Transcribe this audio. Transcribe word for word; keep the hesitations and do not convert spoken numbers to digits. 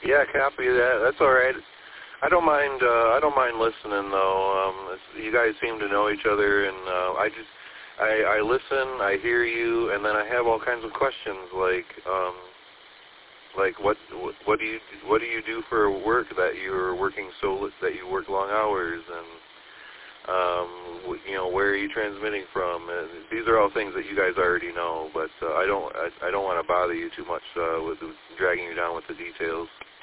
Yeah, copy that. That's all right. I don't mind. Uh, I don't mind listening though. Um, it's, you guys seem to know each other, and uh, I just I, I listen. I hear you, and then I have all kinds of questions like um, like what what do you what do you do for work that you're working so that you work long hours, and um, you know, where are you transmitting from? And these are all things that you guys already know, but uh, I don't I, I don't want to bother you too much uh, with dragging you down with the details.